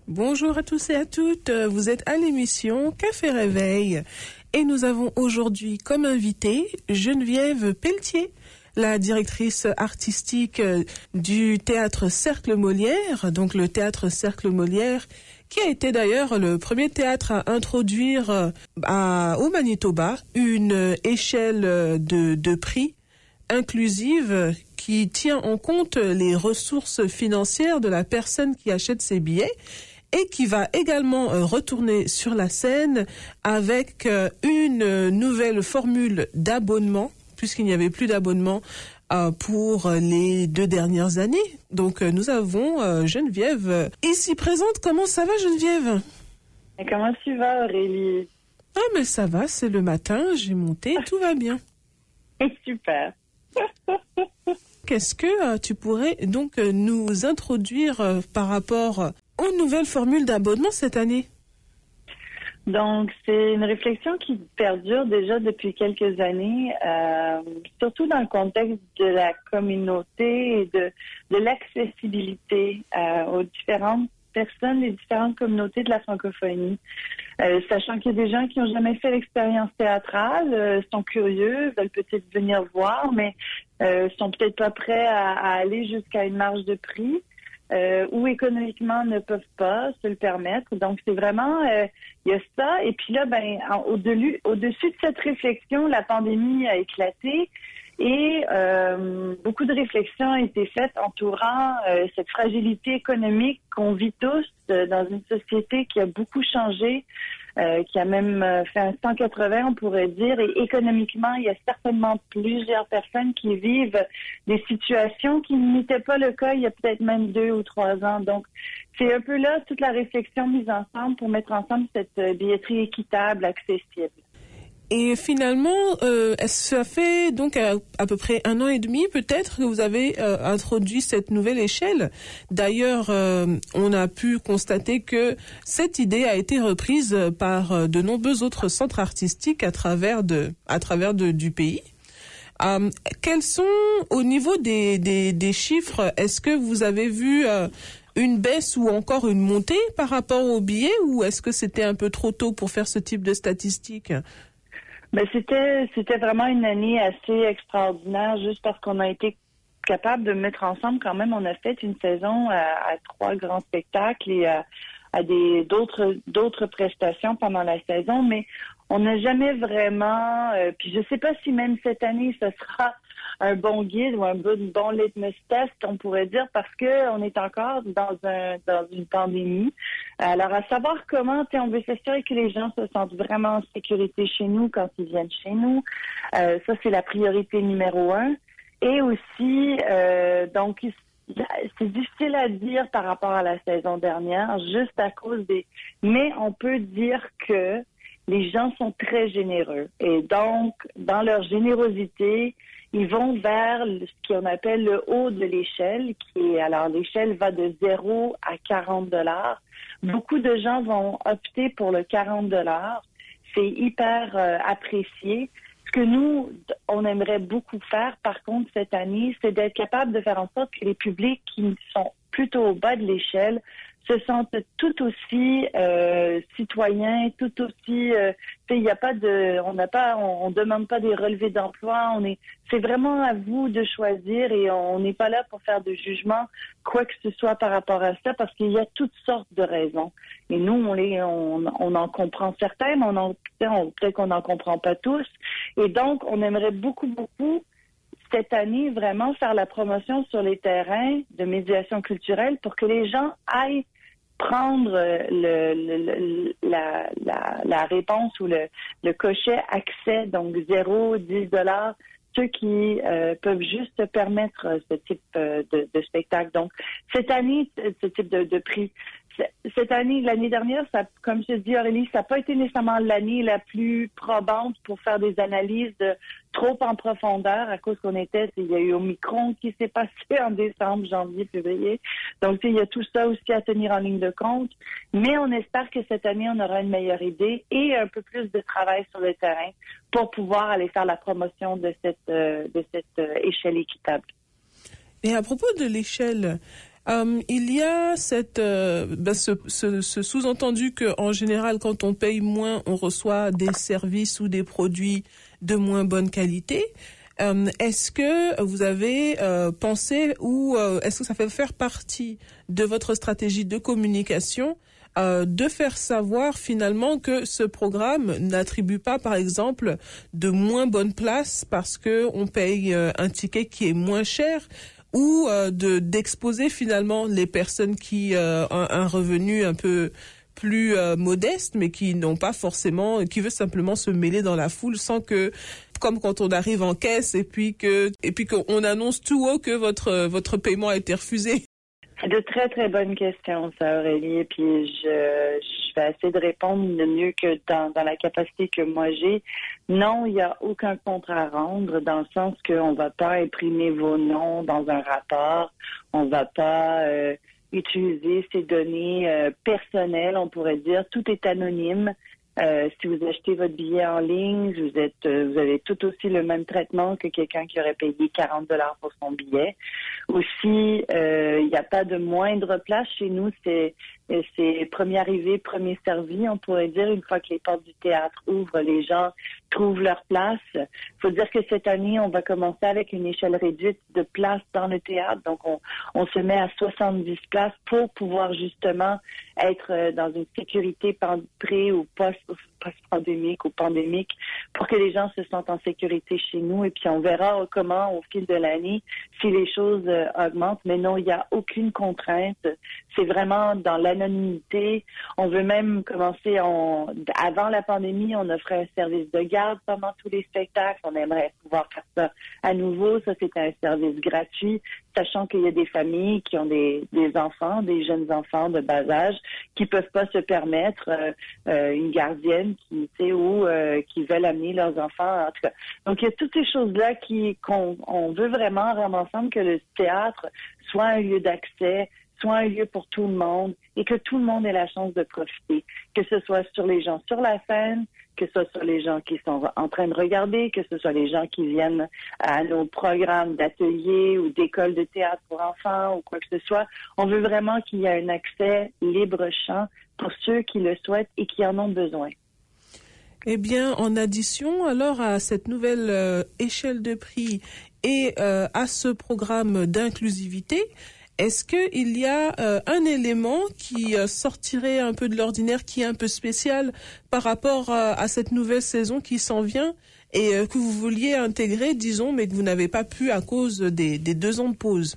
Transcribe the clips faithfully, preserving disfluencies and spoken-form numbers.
Bonjour à tous et à toutes, vous êtes à l'émission Café Réveil et nous avons aujourd'hui comme invitée Geneviève Pelletier, la directrice artistique du théâtre Cercle Molière, donc le théâtre Cercle Molière qui a été d'ailleurs le premier théâtre à introduire à, au Manitoba une échelle de, de prix inclusive qui tient en compte les ressources financières de la personne qui achète ses billets et qui va également euh, retourner sur la scène avec euh, une nouvelle formule d'abonnement, puisqu'il n'y avait plus d'abonnement euh, pour les deux dernières années. Donc euh, nous avons euh, Geneviève euh, ici présente. Comment ça va, Geneviève? Et comment tu vas, Aurélie? Ah mais ça va, c'est le matin, j'ai monté, tout va bien. Super. Qu'est-ce que euh, tu pourrais donc euh, nous introduire euh, par rapport euh, aux nouvelles formules d'abonnement cette année? Donc, c'est une réflexion qui perdure déjà depuis quelques années, euh, surtout dans le contexte de la communauté et de, de l'accessibilité euh, aux différentes personnes, les différentes communautés de la francophonie. Euh, sachant qu'il y a des gens qui n'ont jamais fait l'expérience théâtrale, euh, sont curieux, veulent peut-être venir voir, mais euh, sont peut-être pas prêts à, à aller jusqu'à une marge de prix. Euh, ou économiquement ne peuvent pas se le permettre. Donc, c'est vraiment, euh, il y a ça. Et puis là, ben, en, au-delà, au-dessus de cette réflexion, la pandémie a éclaté et euh, beaucoup de réflexions ont été faites entourant euh, cette fragilité économique qu'on vit tous euh, dans une société qui a beaucoup changé, euh, qui a même euh, fait un cent quatre-vingts, on pourrait dire. Et économiquement, il y a certainement plusieurs personnes qui vivent des situations qui n'étaient pas le cas il y a peut-être même deux ou trois ans. Donc, c'est un peu là toute la réflexion mise ensemble pour mettre ensemble cette euh, billetterie équitable, accessible. Et finalement, euh, ça fait donc à, à peu près un an et demi peut-être que vous avez euh, introduit cette nouvelle échelle. D'ailleurs, euh, on a pu constater que cette idée a été reprise par euh, de nombreux autres centres artistiques à travers de, à travers de, du pays. Euh, quels sont, au niveau des, des, des chiffres, est-ce que vous avez vu euh, une baisse ou encore une montée par rapport aux billets, ou est-ce que c'était un peu trop tôt pour faire ce type de statistiques? Ben c'était c'était vraiment une année assez extraordinaire, juste parce qu'on a été capable de mettre ensemble quand même. On a fait une saison à, à trois grands spectacles et à, à des d'autres d'autres prestations pendant la saison, mais on n'a jamais vraiment. Euh, puis je sais pas si même cette année ce sera un bon guide ou un bon, bon litmus test, on pourrait dire, parce que on est encore dans un dans une pandémie. Alors, à savoir comment, on veut s'assurer que les gens se sentent vraiment en sécurité chez nous quand ils viennent chez nous. Euh, ça, c'est la priorité numéro un. Et aussi, euh, donc, c'est difficile à dire par rapport à la saison dernière, juste à cause des... Mais on peut dire que les gens sont très généreux. Et donc, dans leur générosité, ils vont vers ce qu'on appelle le haut de l'échelle, qui est, alors l'échelle va de zéro à quarante dollars. Beaucoup de gens vont opter pour le quarante dollars. C'est hyper euh, apprécié. Ce que nous, on aimerait beaucoup faire, par contre, cette année, c'est d'être capable de faire en sorte que les publics qui sont plutôt au bas de l'échelle se sentent tout aussi euh, citoyens, tout aussi. Euh, il n'y a pas de, on n'a pas, on, on demande pas des relevés d'emploi. On est, c'est vraiment à vous de choisir et on n'est pas là pour faire de jugement quoi que ce soit par rapport à ça, parce qu'il y a toutes sortes de raisons. Et nous, on les, on, on en comprend certains, mais on en, on, peut-être qu'on n'en comprend pas tous. Et donc, on aimerait beaucoup, beaucoup cette année vraiment faire la promotion sur les terrains de médiation culturelle pour que les gens aillent prendre le, le, le, la, la, la réponse ou le, le cochet accès, donc zéro, dix dollars, ceux qui euh, peuvent juste se permettre ce type euh, de, de spectacle. Donc, cette année, ce type de, de prix. Cette année, l'année dernière, ça, comme je dis, Aurélie, ça n'a pas été nécessairement l'année la plus probante pour faire des analyses de, trop en profondeur à cause qu'on était, il y a eu Omicron qui s'est passé en décembre, janvier, février. Donc, il y a tout ça aussi à tenir en ligne de compte. Mais on espère que cette année, on aura une meilleure idée et un peu plus de travail sur le terrain pour pouvoir aller faire la promotion de cette, euh, de cette euh, échelle équitable. Et à propos de l'échelle, Euh, il y a cette, euh, ben ce, ce, ce sous-entendu qu'en général, quand on paye moins, on reçoit des services ou des produits de moins bonne qualité. Euh, est-ce que vous avez euh, pensé ou euh, est-ce que ça fait faire partie de votre stratégie de communication euh, de faire savoir finalement que ce programme n'attribue pas, par exemple, de moins bonnes places parce que on paye euh, un ticket qui est moins cher, ou euh, de d'exposer finalement les personnes qui euh, ont un revenu un peu plus euh, modeste, mais qui n'ont pas forcément, qui veut simplement se mêler dans la foule sans que, comme quand on arrive en caisse et puis que et puis qu'on annonce tout haut que votre votre paiement a été refusé. C'est de très, très bonnes questions, ça, Aurélie. Et puis, je, je vais essayer de répondre le mieux que dans, dans la capacité que moi j'ai. Non, il n'y a aucun compte à rendre, dans le sens qu'on ne va pas imprimer vos noms dans un rapport. On ne va pas euh, utiliser ces données euh, personnelles, on pourrait dire. Tout est anonyme. Euh, si vous achetez votre billet en ligne, vous êtes, euh, vous avez tout aussi le même traitement que quelqu'un qui aurait payé quarante dollars pour son billet. Aussi, euh, il n'y a pas de moindre place chez nous. C'est, c'est premier arrivé, premier servi, on pourrait dire. Une fois que les portes du théâtre ouvrent, les gens trouvent leur place. Il faut dire que cette année, on va commencer avec une échelle réduite de places dans le théâtre. Donc, on, on se met à soixante-dix places pour pouvoir justement être dans une sécurité pré- ou post- post-pandémique ou pandémique, pour que les gens se sentent en sécurité chez nous. Et puis, on verra comment, au fil de l'année, si les choses euh, augmentent. Mais non, il n'y a aucune contrainte. C'est vraiment dans l'anonymité. On veut même commencer, on, avant la pandémie, on offrait un service de garde pendant tous les spectacles. On aimerait pouvoir faire ça à nouveau. Ça, c'est un service gratuit, sachant qu'il y a des familles qui ont des, des enfants, des jeunes enfants de bas âge, qui peuvent pas se permettre euh, euh, une gardienne qui, tu sais, ou euh, qui veulent amener leurs enfants. En tout cas, donc il y a toutes ces choses-là qui qu'on on veut vraiment rendre ensemble, que le théâtre soit un lieu d'accès, soit un lieu pour tout le monde, et que tout le monde ait la chance de profiter, que ce soit sur les gens sur la scène, que ce soit les gens qui sont en train de regarder, que ce soit les gens qui viennent à nos programmes d'ateliers ou d'écoles de théâtre pour enfants ou quoi que ce soit. On veut vraiment qu'il y ait un accès libre-champ pour ceux qui le souhaitent et qui en ont besoin. Eh bien, en addition alors à cette nouvelle euh, échelle de prix et euh, à ce programme d'inclusivité, est-ce qu'il y a euh, un élément qui euh, sortirait un peu de l'ordinaire, qui est un peu spécial par rapport euh, à cette nouvelle saison qui s'en vient et euh, que vous vouliez intégrer, disons, mais que vous n'avez pas pu à cause des, des deux ans de pause?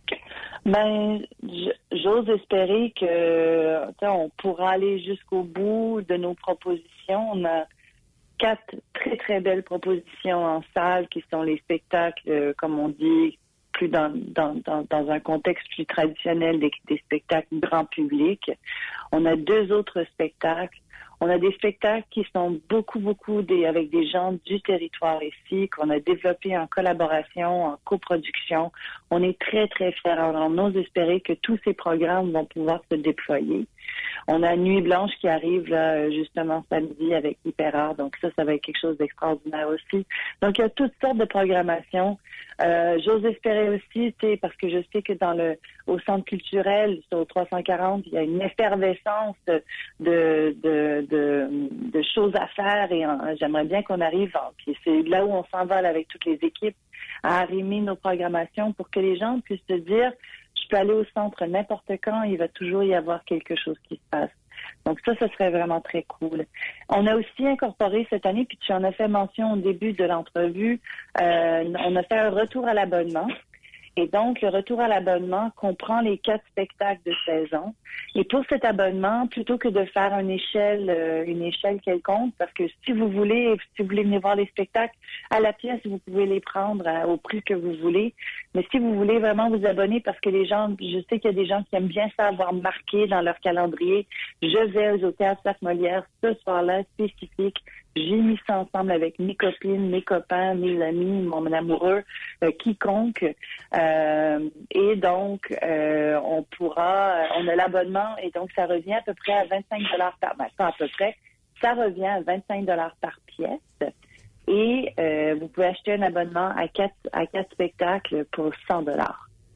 Ben, j'ose espérer que on pourra aller jusqu'au bout de nos propositions. On a quatre très, très belles propositions en salle qui sont les spectacles, euh, comme on dit, plus dans, dans, dans, dans un contexte plus traditionnel des, des spectacles grand public. On a deux autres spectacles. On a des spectacles qui sont beaucoup, beaucoup des, avec des gens du territoire ici, qu'on a développés en collaboration, en coproduction. On est très, très fiers. Alors, on ose espérer que tous ces programmes vont pouvoir se déployer. On a Nuit Blanche qui arrive là, justement samedi avec Hyperart. Donc ça, ça va être quelque chose d'extraordinaire aussi. Donc, il y a toutes sortes de programmations. Euh, j'ose espérer aussi, tu sais, parce que je sais que dans le au centre culturel, sur trois cent quarante, il y a une effervescence de de, de, de, de choses à faire et en, j'aimerais bien qu'on arrive, en, puis c'est là où on s'envole avec toutes les équipes, à arrimer nos programmations pour que les gens puissent se dire, je peux aller au centre n'importe quand, il va toujours y avoir quelque chose qui se passe. Donc ça, ce serait vraiment très cool. On a aussi incorporé cette année, puis tu en as fait mention au début de l'entrevue, euh, on a fait un retour à l'abonnement. Et donc, le retour à l'abonnement comprend les quatre spectacles de saison. Et pour cet abonnement, plutôt que de faire une échelle, euh, une échelle quelconque, parce que si vous voulez, si vous voulez venir voir les spectacles à la pièce, vous pouvez les prendre à, au prix que vous voulez. Mais si vous voulez vraiment vous abonner, parce que les gens, je sais qu'il y a des gens qui aiment bien ça avoir marqué dans leur calendrier, je vais au Théâtre Sainte-Molière ce soir-là spécifique. J'ai mis ça ensemble avec mes copines, mes copains, mes amis, mon amoureux, euh, quiconque. Euh, et donc, euh, on pourra, on a l'abonnement et donc ça revient à peu près à vingt-cinq dollars par, ben, pas à peu près, ça revient à vingt-cinq dollars par pièce. Et euh, vous pouvez acheter un abonnement à quatre, à quatre spectacles pour cent dollars.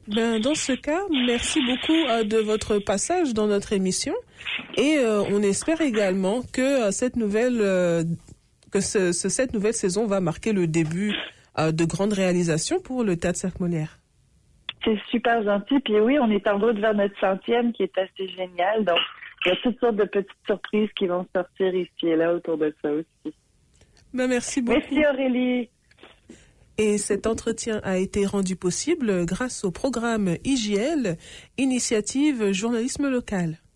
Ben, dans ce cas, merci beaucoup euh, de votre passage dans notre émission et euh, on espère également que euh, cette nouvelle euh, que ce, ce, cette nouvelle saison va marquer le début euh, de grandes réalisations pour le Théâtre Cirque Molière. C'est super gentil. Puis oui, on est en route vers notre centième qui est assez génial. Donc, il y a toutes sortes de petites surprises qui vont sortir ici et là autour de ça aussi. Ben, merci beaucoup. Merci Aurélie. Et cet entretien a été rendu possible grâce au programme I J L, Initiative Journalisme Local.